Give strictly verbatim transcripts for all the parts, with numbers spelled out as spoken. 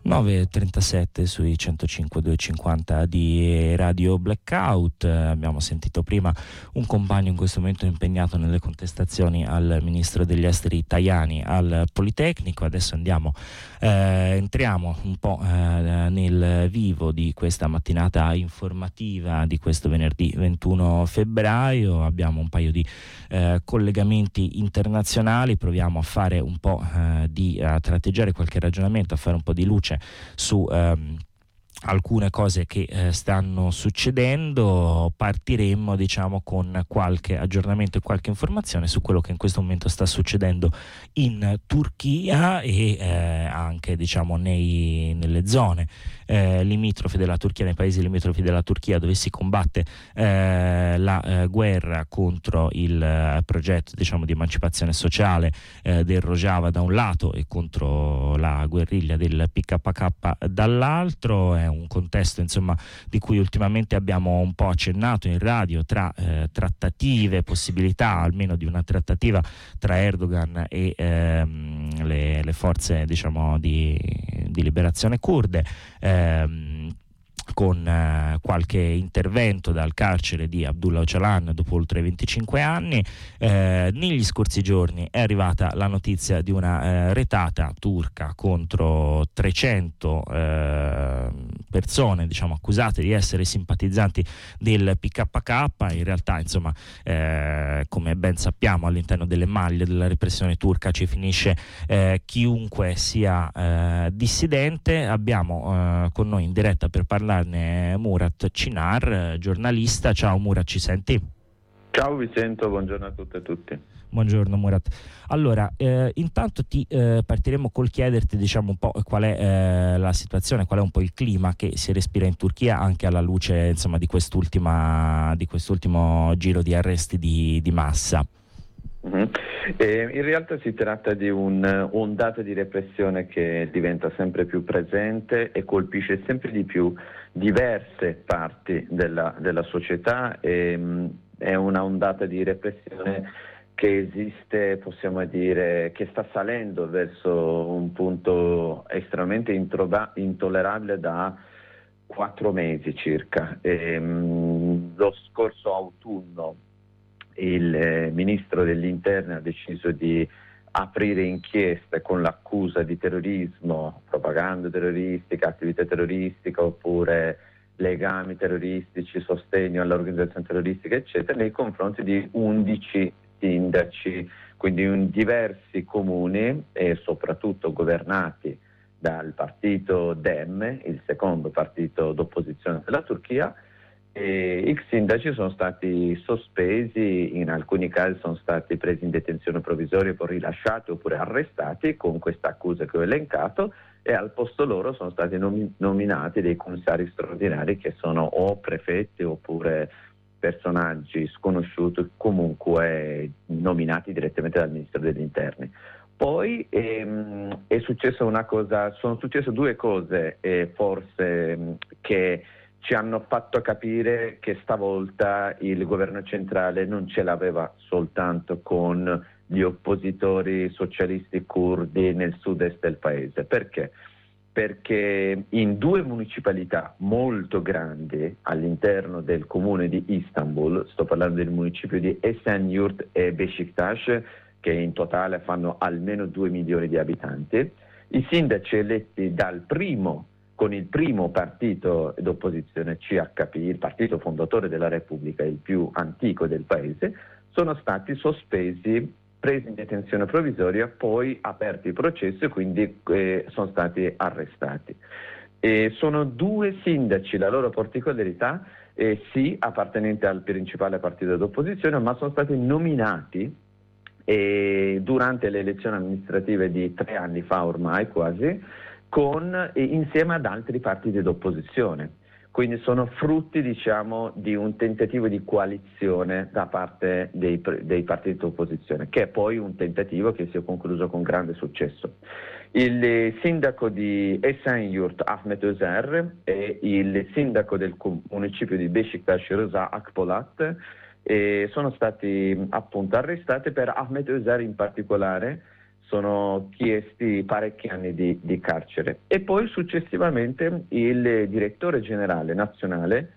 nove e trentasette sui centocinque duecentocinquanta di Radio Blackout. Abbiamo sentito prima un compagno in questo momento impegnato nelle contestazioni al ministro degli esteri Tajani al Politecnico. Adesso andiamo, eh, entriamo un po' eh, nel vivo di questa mattinata informativa di questo venerdì ventuno febbraio. Abbiamo un paio di eh, collegamenti internazionali, proviamo a fare un po' eh, di a tratteggiare qualche ragionamento, a fare un po' di luce su ehm, alcune cose che eh, stanno succedendo. Partiremmo diciamo con qualche aggiornamento e qualche informazione su quello che in questo momento sta succedendo in Turchia e eh, anche diciamo nei, nelle zone eh, limitrofe della Turchia, nei paesi limitrofi della Turchia, dove si combatte eh, la eh, guerra contro il eh, progetto diciamo di emancipazione sociale eh, del Rojava da un lato e contro la guerriglia del P K K dall'altro. È un contesto insomma di cui ultimamente abbiamo un po' accennato in radio, tra eh, trattative, possibilità almeno di una trattativa tra Erdogan e ehm, le, le forze diciamo di, di liberazione kurde, ehm, con eh, qualche intervento dal carcere di Abdullah Öcalan dopo oltre venticinque anni. Eh, negli scorsi giorni è arrivata la notizia di una eh, retata turca contro trecento eh, persone diciamo accusate di essere simpatizzanti del P K K. In realtà insomma eh, come ben sappiamo all'interno delle maglie della repressione turca ci finisce eh, chiunque sia eh, dissidente. Abbiamo eh, con noi in diretta per parlare Murat Çınar, giornalista. Ciao Murat, ci senti? Ciao Vincenzo, buongiorno a tutte e tutti. Buongiorno Murat. Allora, eh, intanto ti eh, partiremo col chiederti diciamo un po' qual è eh, la situazione, qual è un po' il clima che si respira in Turchia anche alla luce insomma di quest'ultima di quest'ultimo giro di arresti di, di massa. Mm-hmm. Eh, in realtà si tratta di un'ondata di repressione che diventa sempre più presente e colpisce sempre di più diverse parti della, della società. E, mh, è una ondata di repressione che esiste, possiamo dire, che sta salendo verso un punto estremamente introba- intollerabile da quattro mesi circa. E, mh, lo scorso autunno il eh, ministro degli interni ha deciso di aprire inchieste con l'accusa di terrorismo, propaganda terroristica, attività terroristica oppure legami terroristici, sostegno all'organizzazione terroristica eccetera, nei confronti di undici sindaci, quindi in diversi comuni e soprattutto governati dal partito Dem, il secondo partito d'opposizione della Turchia. E i sindaci sono stati sospesi, in alcuni casi sono stati presi in detenzione provvisoria, poi rilasciati oppure arrestati con questa accusa che ho elencato, e al posto loro sono stati nomi- nominati dei commissari straordinari che sono o prefetti oppure personaggi sconosciuti, comunque nominati direttamente dal Ministro degli Interni. Poi ehm, è successa una cosa, sono successe due cose eh, forse ehm, che ci hanno fatto capire che stavolta il governo centrale non ce l'aveva soltanto con gli oppositori socialisti curdi nel sud-est del paese. Perché? Perché in due municipalità molto grandi all'interno del comune di Istanbul, sto parlando del municipio di Esenyurt e Beşiktaş, che in totale fanno almeno due milioni di abitanti, i sindaci eletti dal primo con il primo partito d'opposizione C H P, il partito fondatore della Repubblica, il più antico del paese, sono stati sospesi, presi in detenzione provvisoria, poi aperti i processi e quindi eh, sono stati arrestati. E sono due sindaci, la loro particolarità, eh, sì, appartenenti al principale partito d'opposizione, ma sono stati nominati eh, durante le elezioni amministrative di tre anni fa ormai quasi, con eh, insieme ad altri partiti d'opposizione. Quindi sono frutti, diciamo, di un tentativo di coalizione da parte dei, dei partiti d'opposizione, che è poi un tentativo che si è concluso con grande successo. Il sindaco di Esenyurt, Ahmet Özer, e il sindaco del municipio di Beşiktaş, Rıza Akpolat, eh, sono stati appunto arrestati. Per Ahmet Özer in particolare sono chiesti parecchi anni di, di carcere. E poi successivamente il direttore generale nazionale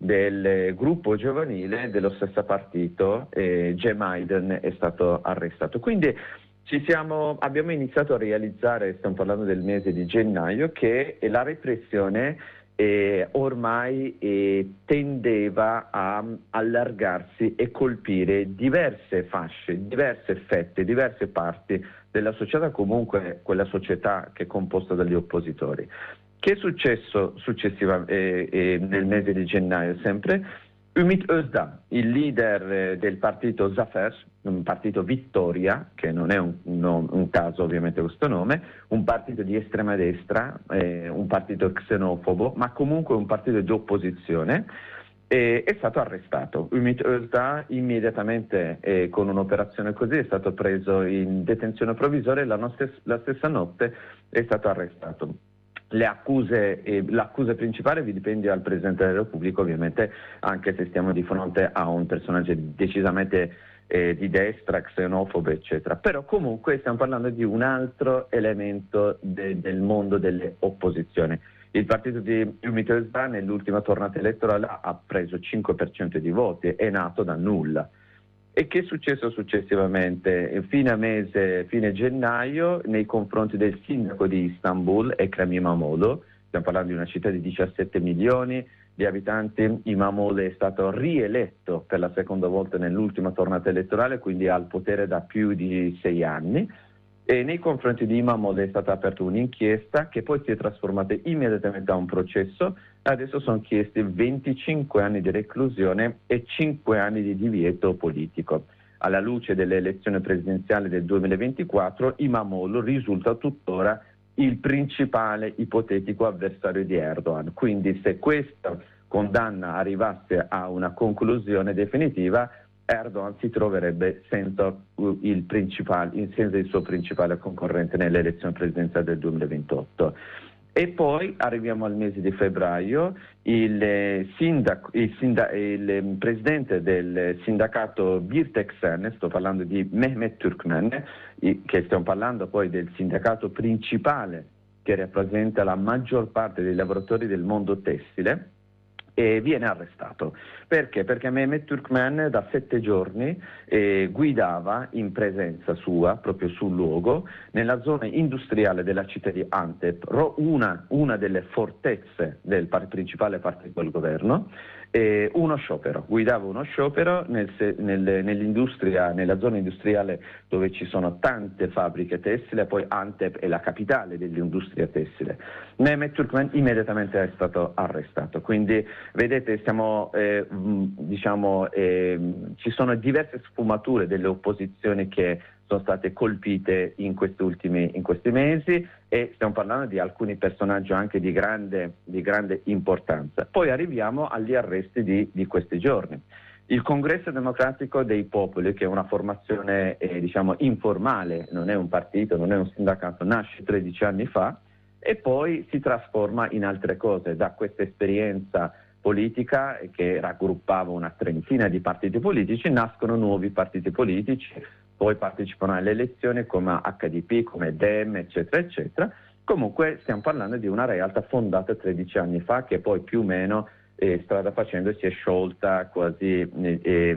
del gruppo giovanile dello stesso partito, eh, Jem Hayden, è stato arrestato. Quindi ci siamo, abbiamo iniziato a realizzare, stiamo parlando del mese di gennaio, che la repressione eh, ormai eh, tendeva a allargarsi e colpire diverse fasce, diverse fette, diverse parti della società, comunque quella società che è composta dagli oppositori. Che è successo successivamente eh, eh, nel mese di gennaio sempre? Ümit Özdağ, il leader eh, del partito Zafer, un partito Vittoria, che non è un, no, un caso ovviamente questo nome, un partito di estrema destra, eh, un partito xenofobo, ma comunque un partito di opposizione, eh, è stato arrestato. Ümit Özdağ immediatamente eh, con un'operazione così è stato preso in detenzione provvisoria e la, nostra, la stessa notte è stato arrestato. Le accuse, eh, l'accusa principale vi dipende dal Presidente della Repubblica, ovviamente, anche se stiamo di fronte a un personaggio decisamente eh, di destra, xenofobo, eccetera. Però comunque stiamo parlando di un altro elemento de- del mondo delle opposizioni. Il partito di Ümit Özdağ nell'ultima tornata elettorale ha preso cinque per cento di voti, è nato da nulla. E che è successo successivamente? Fine mese, fine gennaio, nei confronti del sindaco di Istanbul, Ekrem İmamoğlu, stiamo parlando di una città di diciassette milioni di abitanti, İmamoğlu è stato rieletto per la seconda volta nell'ultima tornata elettorale, quindi ha il potere da più di sei anni. E nei confronti di İmamoğlu è stata aperta un'inchiesta che poi si è trasformata immediatamente a un processo. Adesso sono chiesti venticinque anni di reclusione e cinque anni di divieto politico. Alla luce delle elezioni presidenziali del duemilaventiquattro, İmamoğlu risulta tuttora il principale ipotetico avversario di Erdogan. Quindi se questa condanna arrivasse a una conclusione definitiva, Erdogan si troverebbe senza il, principale, senza il suo principale concorrente nelle elezioni presidenziali del duemilaventotto. E poi arriviamo al mese di febbraio, il, sindaco, il, sinda, il presidente del sindacato Birteksen, sto parlando di Mehmet Türkmen, che stiamo parlando poi del sindacato principale che rappresenta la maggior parte dei lavoratori del mondo tessile, e viene arrestato. Perché? Perché Mehmet Türkmen da sette giorni eh, guidava in presenza sua, proprio sul luogo, nella zona industriale della città di Antep, una, una delle fortezze del par- principale partito del governo, eh, uno sciopero, guidava uno sciopero nel, nel, nell'industria, nella zona industriale dove ci sono tante fabbriche tessili, poi Antep è la capitale dell'industria tessile. Mehmet Türkmen immediatamente è stato arrestato, quindi vedete stiamo, eh, diciamo, eh, ci sono diverse sfumature delle opposizioni che sono state colpite in questi ultimi in questi mesi, e stiamo parlando di alcuni personaggi anche di grande, di grande importanza. Poi arriviamo agli arresti di, di questi giorni. Il Congresso Democratico dei Popoli, che è una formazione eh, diciamo informale, non è un partito, non è un sindacato, nasce tredici anni fa e poi si trasforma in altre cose. Da questa esperienza politica che raggruppava una trentina di partiti politici nascono nuovi partiti politici, poi partecipano alle elezioni come H D P, come D E M, eccetera, eccetera. Comunque stiamo parlando di una realtà fondata tredici anni fa che poi più o meno eh, strada facendo si è sciolta quasi, eh,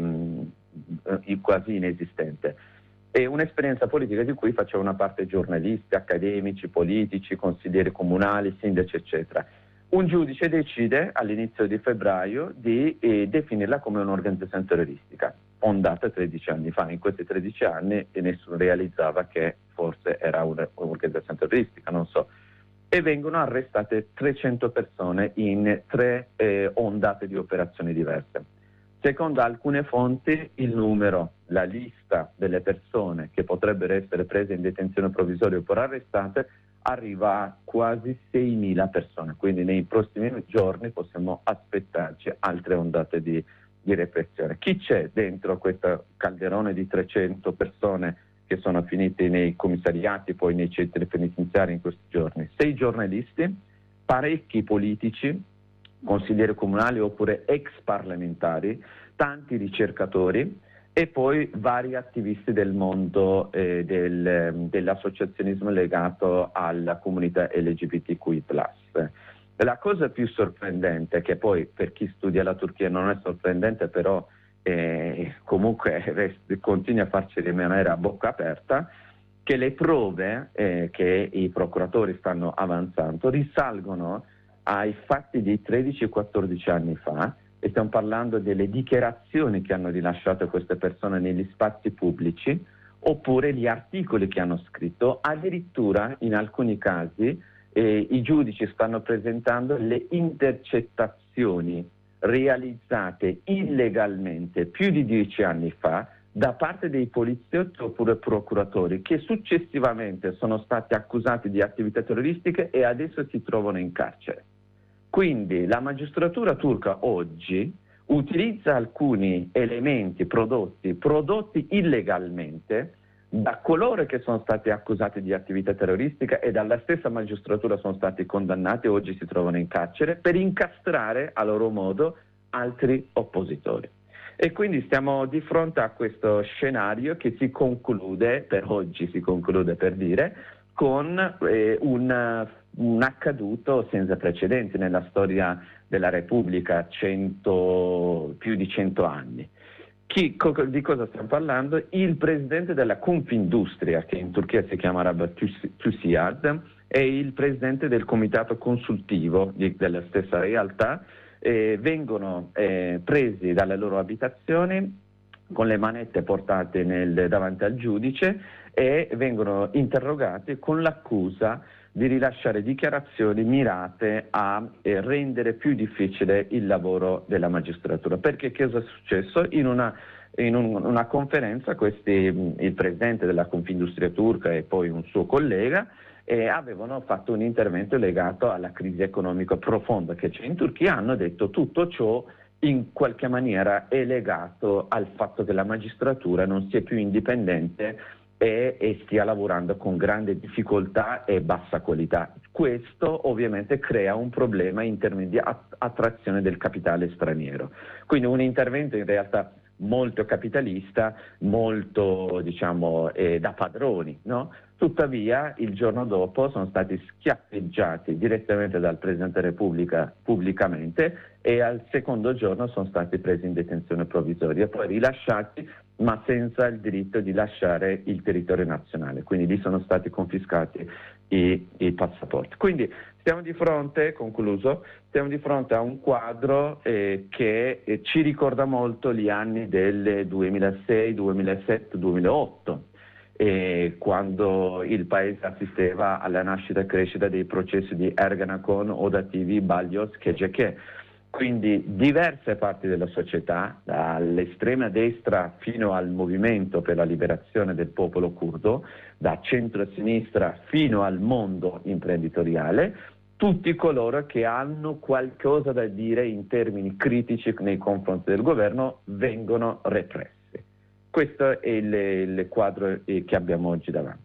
eh, quasi inesistente. È un'esperienza politica di cui faceva una parte giornalisti, accademici, politici, consiglieri comunali, sindaci, eccetera. Un giudice decide all'inizio di febbraio di eh, definirla come un'organizzazione terroristica, fondata tredici anni fa. In questi tredici anni nessuno realizzava che forse era un'organizzazione terroristica, non so. E vengono arrestate trecento persone in tre eh, ondate di operazioni diverse. Secondo alcune fonti il numero, la lista delle persone che potrebbero essere prese in detenzione provvisoria oppure arrestate arriva a quasi seimila persone, quindi nei prossimi giorni possiamo aspettarci altre ondate di, di repressione. Chi c'è dentro questo calderone di trecento persone che sono finite nei commissariati, poi nei centri penitenziari in questi giorni? Sei giornalisti, parecchi politici, consiglieri comunali oppure ex parlamentari, tanti ricercatori, e poi vari attivisti del mondo eh, del, dell'associazionismo legato alla comunità L G B T Q I plus. La cosa più sorprendente, che poi per chi studia la Turchia non è sorprendente, però eh, comunque rest- continua a farci rimanere a bocca aperta, che le prove eh, che i procuratori stanno avanzando risalgono ai fatti di tredici e quattordici anni fa, e stiamo parlando delle dichiarazioni che hanno rilasciato queste persone negli spazi pubblici, oppure gli articoli che hanno scritto. Addirittura in alcuni casi eh, i giudici stanno presentando le intercettazioni realizzate illegalmente più di dieci anni fa da parte dei poliziotti oppure procuratori, che successivamente sono stati accusati di attività terroristiche e adesso si trovano in carcere. Quindi la magistratura turca oggi utilizza alcuni elementi prodotti, prodotti illegalmente da coloro che sono stati accusati di attività terroristica e dalla stessa magistratura sono stati condannati e oggi si trovano in carcere, per incastrare a loro modo altri oppositori. E quindi stiamo di fronte a questo scenario che si conclude, per oggi si conclude per dire, con eh, un, un accaduto senza precedenti nella storia della Repubblica, cento, più di cento anni. Chi, co, di cosa stiamo parlando? Il presidente della Confindustria, che in Turchia si chiama Arab TÜSİAD, e il presidente del comitato consultivo di, della stessa realtà, eh, vengono eh, presi dalle loro abitazioni con le manette portate nel, davanti al giudice, e vengono interrogati con l'accusa di rilasciare dichiarazioni mirate a eh, rendere più difficile il lavoro della magistratura. Perché cosa è successo? In una, in un, una conferenza questi, il presidente della Confindustria turca e poi un suo collega eh, avevano fatto un intervento legato alla crisi economica profonda che c'è in Turchia. Hanno detto tutto ciò in qualche maniera è legato al fatto che la magistratura non sia più indipendente e, e stia lavorando con grande difficoltà e bassa qualità. Questo ovviamente crea un problema in termini di attrazione del capitale straniero. Quindi un intervento in realtà molto capitalista, molto diciamo eh, da padroni, no? Tuttavia il giorno dopo sono stati schiaffeggiati direttamente dal Presidente della Repubblica pubblicamente, e al secondo giorno sono stati presi in detenzione provvisoria, poi rilasciati ma senza il diritto di lasciare il territorio nazionale, quindi lì sono stati confiscati i, i passaporti. Quindi stiamo di fronte, concluso, stiamo di fronte a un quadro eh, che eh, ci ricorda molto gli anni del duemilasei, duemilasette, duemilaotto, eh, quando il paese assisteva alla nascita e crescita dei processi di Ergenekon, Odativi, Balyos, Keceke. Quindi diverse parti della società, dall'estrema destra fino al movimento per la liberazione del popolo curdo, da centro-sinistra fino al mondo imprenditoriale, tutti coloro che hanno qualcosa da dire in termini critici nei confronti del governo vengono repressi. Questo è il, il quadro che abbiamo oggi davanti.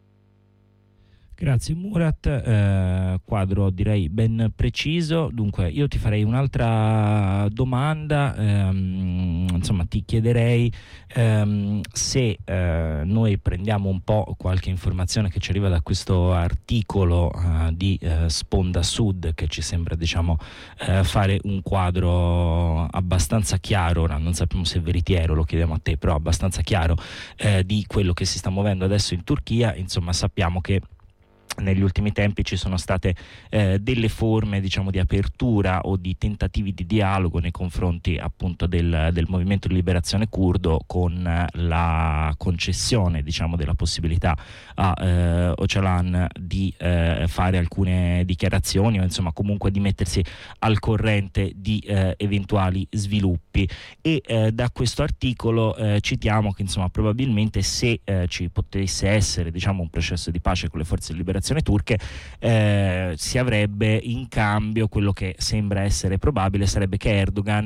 Grazie Murat, eh, quadro direi ben preciso. Dunque io ti farei un'altra domanda, ehm, insomma ti chiederei ehm, se eh, noi prendiamo un po' qualche informazione che ci arriva da questo articolo eh, di eh, Sponda Sud, che ci sembra diciamo eh, fare un quadro abbastanza chiaro, ora non sappiamo se è veritiero, lo chiediamo a te, però abbastanza chiaro eh, di quello che si sta muovendo adesso in Turchia. Insomma sappiamo che negli ultimi tempi ci sono state eh, delle forme diciamo di apertura o di tentativi di dialogo nei confronti appunto del, del movimento di liberazione curdo, con la concessione diciamo della possibilità a eh, Öcalan di eh, fare alcune dichiarazioni o insomma comunque di mettersi al corrente di eh, eventuali sviluppi. E eh, da questo articolo eh, citiamo che insomma probabilmente se eh, ci potesse essere diciamo un processo di pace con le forze di liberazione turche, eh, si avrebbe in cambio quello che sembra essere probabile, sarebbe che Erdogan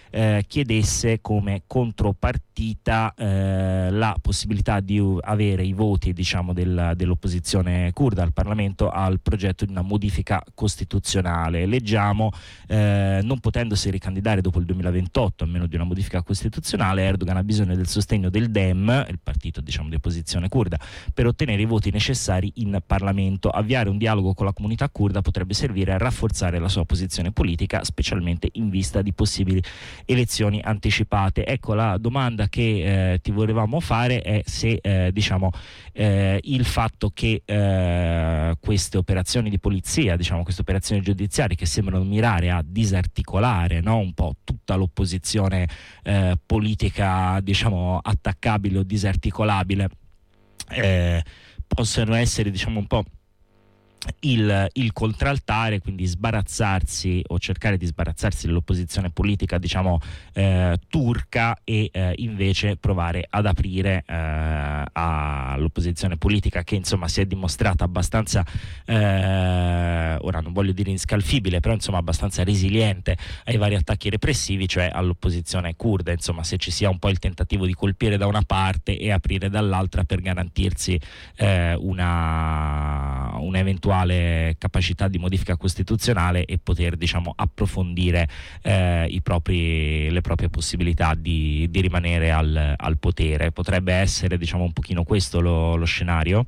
eh, chiedesse come contropartita eh, la possibilità di uh, avere i voti, diciamo, del, dell'opposizione curda al Parlamento al progetto di una modifica costituzionale. Leggiamo, eh, non potendosi ricandidare dopo il duemilaventotto a meno di una modifica costituzionale, Erdogan ha bisogno del sostegno del D E M, il partito, diciamo, di opposizione curda, per ottenere i voti necessari in Parlamento. Avviare un dialogo con la comunità curda potrebbe servire a rafforzare la sua posizione politica, specialmente in vista di possibili elezioni anticipate. Ecco, la domanda che eh, ti volevamo fare è se eh, diciamo eh, il fatto che eh, queste operazioni di polizia, diciamo queste operazioni giudiziarie che sembrano mirare a disarticolare, no, un po' tutta l'opposizione eh, politica, diciamo, attaccabile o disarticolabile, eh, possono essere, diciamo, un po' Il, il contraltare, quindi sbarazzarsi o cercare di sbarazzarsi dell'opposizione politica, diciamo, eh, turca e eh, invece provare ad aprire eh, all'opposizione politica che, insomma, si è dimostrata abbastanza, eh, ora non voglio dire inscalfibile, però insomma abbastanza resiliente ai vari attacchi repressivi, cioè all'opposizione curda. Insomma, se ci sia un po' il tentativo di colpire da una parte e aprire dall'altra per garantirsi eh, una, un'eventuale capacità di modifica costituzionale e poter, diciamo, approfondire eh, i propri, le proprie possibilità di, di rimanere al, al potere. Potrebbe essere, diciamo, un pochino questo lo, lo scenario?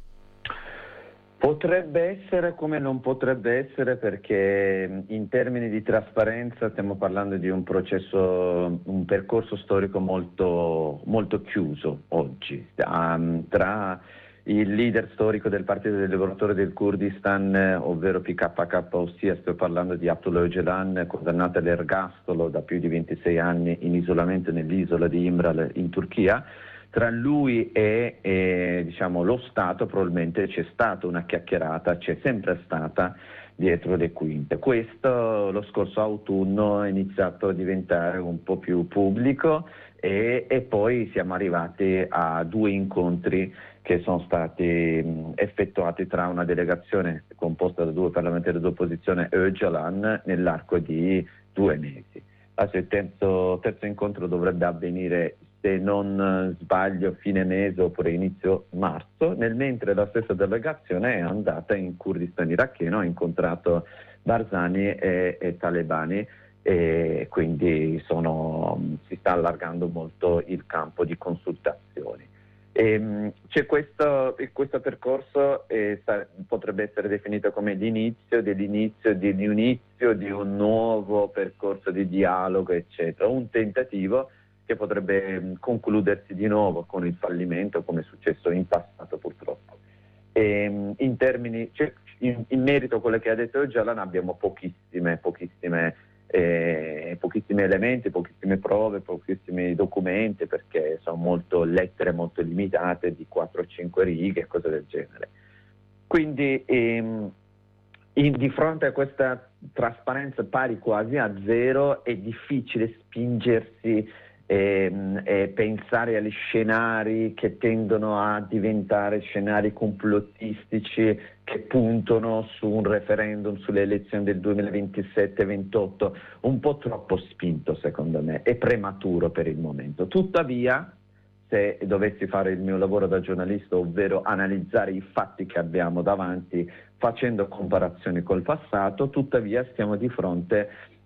Potrebbe essere, come non potrebbe essere, perché in termini di trasparenza stiamo parlando di un processo, un percorso storico molto, molto chiuso oggi, um, tra il leader storico del Partito dei Lavoratori del Kurdistan, ovvero P K K, ossia sto parlando di Abdullah Öcalan, condannato all'ergastolo da più di ventisei anni in isolamento nell'isola di Imral in Turchia. Tra lui e, e diciamo, lo Stato probabilmente c'è stata una chiacchierata, c'è sempre stata dietro le quinte. Questo lo scorso autunno è iniziato a diventare un po' più pubblico e, e poi siamo arrivati a due incontri che sono stati mh, effettuati tra una delegazione composta da due parlamentari d'opposizione e Öcalan nell'arco di due mesi. Adesso il terzo, terzo incontro dovrebbe avvenire, se non sbaglio, fine mese oppure inizio marzo, nel mentre la stessa delegazione è andata in Kurdistan iracheno, ha incontrato Barzani e, e talebani, e quindi sono, si sta allargando molto il campo di consultazioni. E, c'è questo, questo percorso eh, sa, potrebbe essere definito come l'inizio dell'inizio di, di un inizio di un nuovo percorso di dialogo, eccetera, un tentativo che potrebbe concludersi di nuovo con il fallimento, come è successo in passato purtroppo. E, in termini, cioè, in, in merito a quello che ha detto Öcalan abbiamo pochissime, pochissime, eh, pochissimi elementi, pochissime prove, pochissimi documenti, perché sono molto lettere molto limitate di quattro o cinque righe, cose del genere. Quindi ehm, in, di fronte a questa trasparenza pari quasi a zero è difficile spingersi E, e pensare agli scenari che tendono a diventare scenari complottistici che puntano su un referendum sulle elezioni del duemilaventisette ventotto, un po' troppo spinto secondo me, è prematuro per il momento. Tuttavia, se dovessi fare il mio lavoro da giornalista, ovvero analizzare i fatti che abbiamo davanti facendo comparazioni col passato, tuttavia stiamo di fronte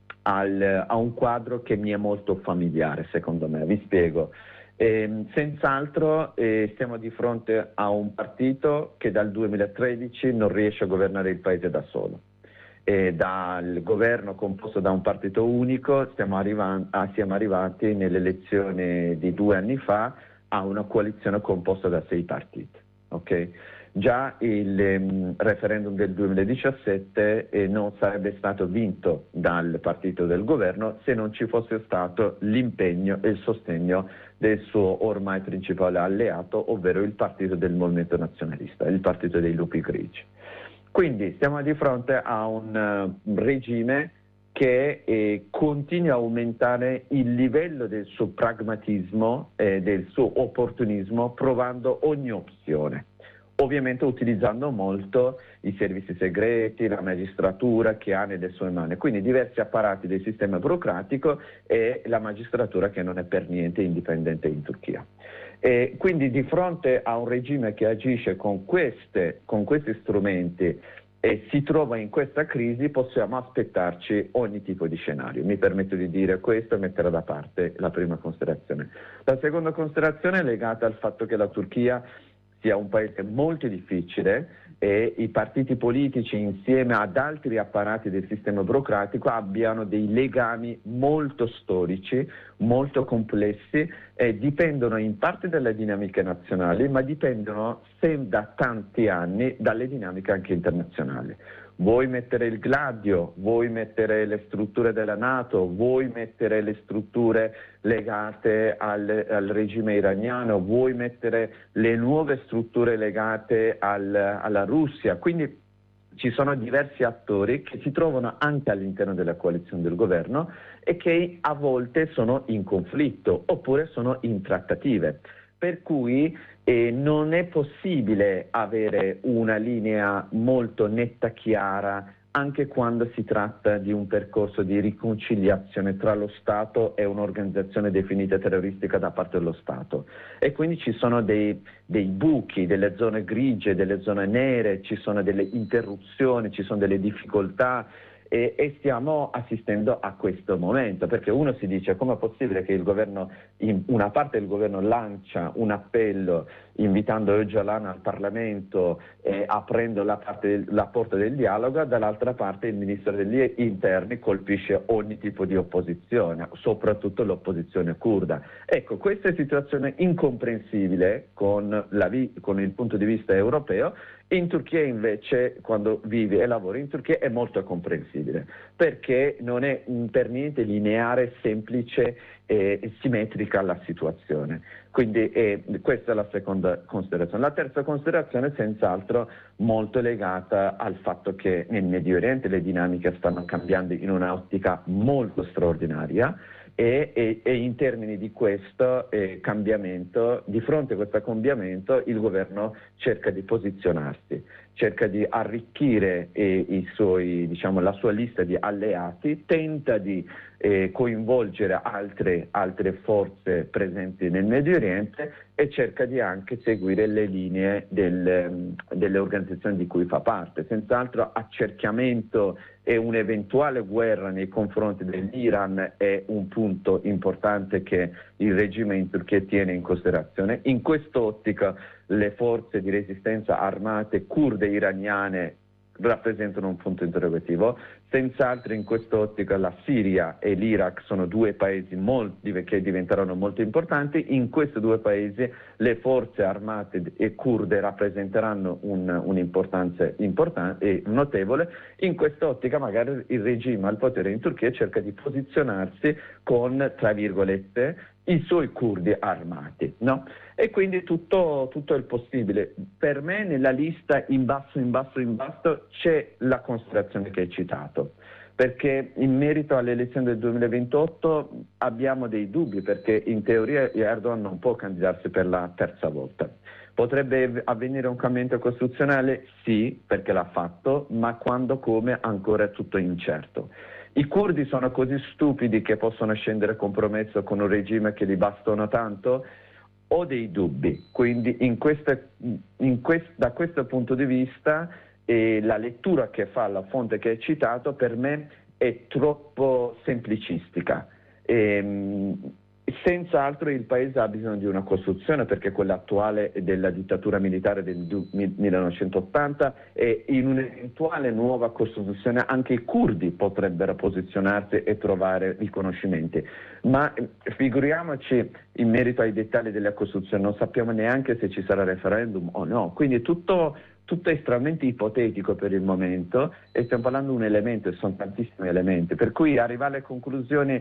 Al, a un quadro che mi è molto familiare, secondo me. Vi spiego. Eh, senz'altro eh, stiamo di fronte a un partito che dal duemilatredici non riesce a governare il paese da solo. E dal governo composto da un partito unico stiamo, arriva- ah, siamo arrivati nelle elezioni di due anni fa a una coalizione composta da sei partiti. Okay? Già il um, referendum del duemiladiciassette eh, non sarebbe stato vinto dal partito del governo se non ci fosse stato l'impegno e il sostegno del suo ormai principale alleato, ovvero il partito del Movimento Nazionalista, il partito dei lupi grigi. Quindi siamo di fronte a un uh, regime che eh, continua a aumentare il livello del suo pragmatismo e eh, del suo opportunismo, provando ogni opzione. Ovviamente utilizzando molto i servizi segreti, la magistratura che ha nelle sue mani, quindi diversi apparati del sistema burocratico e la magistratura che non è per niente indipendente in Turchia. E quindi di fronte a un regime che agisce con, queste, con questi strumenti e si trova in questa crisi, possiamo aspettarci ogni tipo di scenario. Mi permetto di dire questo e mettere da parte la prima considerazione. La seconda considerazione è legata al fatto che la Turchia sia un paese molto difficile e i partiti politici insieme ad altri apparati del sistema burocratico abbiano dei legami molto storici, molto complessi e dipendono in parte dalle dinamiche nazionali, ma dipendono da tanti anni dalle dinamiche anche internazionali. Vuoi mettere il Gladio, vuoi mettere le strutture della NATO, vuoi mettere le strutture legate al, al regime iraniano, vuoi mettere le nuove strutture legate al, alla Russia. Quindi ci sono diversi attori che si trovano anche all'interno della coalizione del governo e che a volte sono in conflitto oppure sono in trattative. Per cui eh, non è possibile avere una linea molto netta, chiara, anche quando si tratta di un percorso di riconciliazione tra lo Stato e un'organizzazione definita terroristica da parte dello Stato. E quindi ci sono dei, dei buchi, delle zone grigie, delle zone nere, ci sono delle interruzioni, ci sono delle difficoltà. E, e stiamo assistendo a questo momento, perché uno si dice: com'è possibile che il governo, in una parte del governo lancia un appello invitando Öcalan al Parlamento e aprendo la, parte del, la porta del dialogo, dall'altra parte il ministro degli interni colpisce ogni tipo di opposizione, soprattutto l'opposizione curda. Ecco, questa è situazione incomprensibile con, la vi, con il punto di vista europeo. In Turchia invece, quando vivi e lavori in Turchia, è molto comprensibile, perché non è per niente lineare, semplice e simmetrica la situazione. Quindi eh, questa è la seconda considerazione. La terza considerazione è senz'altro molto legata al fatto che nel Medio Oriente le dinamiche stanno cambiando in un'ottica molto straordinaria. E, e, e in termini di questo eh, cambiamento, di fronte a questo cambiamento, il governo cerca di posizionarsi, cerca di arricchire eh, i suoi, diciamo, la sua lista di alleati, tenta di eh, coinvolgere altre, altre forze presenti nel Medio Oriente e cerca di anche seguire le linee del, delle organizzazioni di cui fa parte. Senz'altro accerchiamento e un'eventuale guerra nei confronti dell'Iran è un punto importante che il regime in Turchia tiene in considerazione. In quest'ottica le forze di resistenza armate kurde iraniane rappresentano un punto interrogativo. Senz'altro in quest'ottica la Siria e l'Iraq sono due paesi molti, che diventeranno molto importanti. In questi due paesi le forze armate e kurde rappresenteranno un, un'importanza importante e notevole. In quest'ottica magari il regime al potere in Turchia cerca di posizionarsi con, tra virgolette, i suoi curdi armati, no? E quindi tutto, tutto è possibile. Per me nella lista in basso, in basso, in basso c'è la considerazione che hai citato, perché in merito alle elezioni del duemilaventotto abbiamo dei dubbi, perché in teoria Erdogan non può candidarsi per la terza volta. Potrebbe avvenire un cambiamento costituzionale? Sì, perché l'ha fatto, ma quando, come, ancora è tutto incerto. I curdi sono così stupidi che possono scendere a compromesso con un regime che li bastona tanto? Ho dei dubbi, quindi in queste, in quest, da questo punto di vista eh, la lettura che fa la fonte che hai citato per me è troppo semplicistica. E, senz'altro il paese ha bisogno di una costruzione, perché quella attuale è della dittatura militare del millenovecentottanta e in un'eventuale nuova costituzione anche i curdi potrebbero posizionarsi e trovare riconoscimenti. Ma figuriamoci in merito ai dettagli della Costituzione, non sappiamo neanche se ci sarà referendum o no, quindi tutto, tutto è estremamente ipotetico per il momento e stiamo parlando di un elemento e sono tantissimi elementi, per cui arrivare alle conclusioni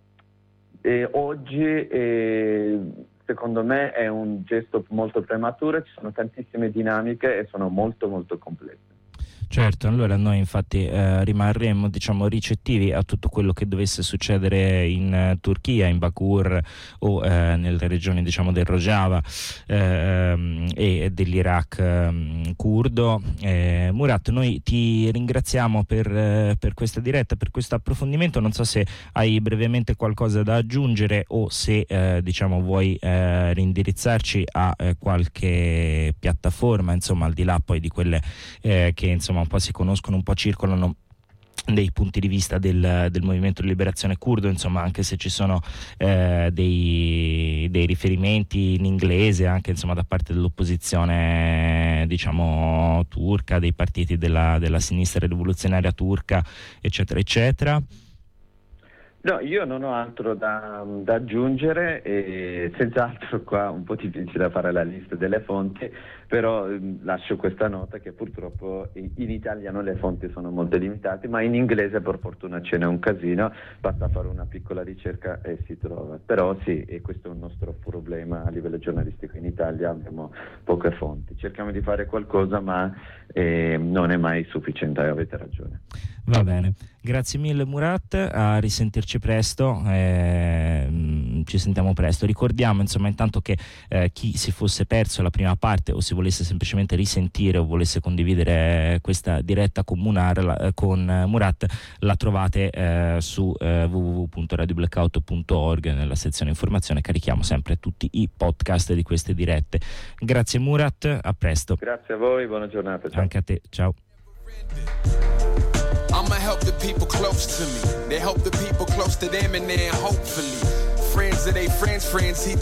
eh, oggi eh, secondo me è un gesto molto prematuro, ci sono tantissime dinamiche e sono molto molto complesse. Certo, allora noi infatti eh, rimarremo diciamo ricettivi a tutto quello che dovesse succedere in uh, Turchia, in Bakur o eh, nelle regioni diciamo del Rojava eh, e dell'Iraq eh, curdo. Eh, Murat, noi ti ringraziamo per, eh, per questa diretta, per questo approfondimento. Non so se hai brevemente qualcosa da aggiungere o se eh, diciamo vuoi eh, rindirizzarci a eh, qualche piattaforma, insomma al di là poi di quelle eh, che insomma un po' si conoscono, un po' circolano dei punti di vista del, del movimento di liberazione curdo, insomma anche se ci sono eh, dei, dei riferimenti in inglese anche insomma da parte dell'opposizione diciamo turca, dei partiti della, della sinistra rivoluzionaria turca, eccetera eccetera. No, io non ho altro da, da aggiungere e senz'altro qua un po' difficile da fare la lista delle fonti, però eh, lascio questa nota che purtroppo in italiano le fonti sono molto limitate, ma in inglese per fortuna ce n'è un casino, basta fare una piccola ricerca e si trova. Però sì, e questo è un nostro problema a livello giornalistico, in Italia abbiamo poche fonti, cerchiamo di fare qualcosa ma eh, non è mai sufficiente, avete ragione. Va bene, grazie mille Murat, a risentirci presto, eh, ci sentiamo presto. Ricordiamo insomma intanto che eh, chi si fosse perso la prima parte o si volesse semplicemente risentire o volesse condividere questa diretta con, Munar, la, con Murat, la trovate eh, su eh, w w w punto radio blackout punto org nella sezione informazione. Carichiamo sempre tutti i podcast di queste dirette. Grazie Murat, a presto. Grazie a voi, buona giornata. Ciao. Anche a te, ciao. I'ma help the people close to me. They help the people close to them and then hopefully friends of they friends, friends. He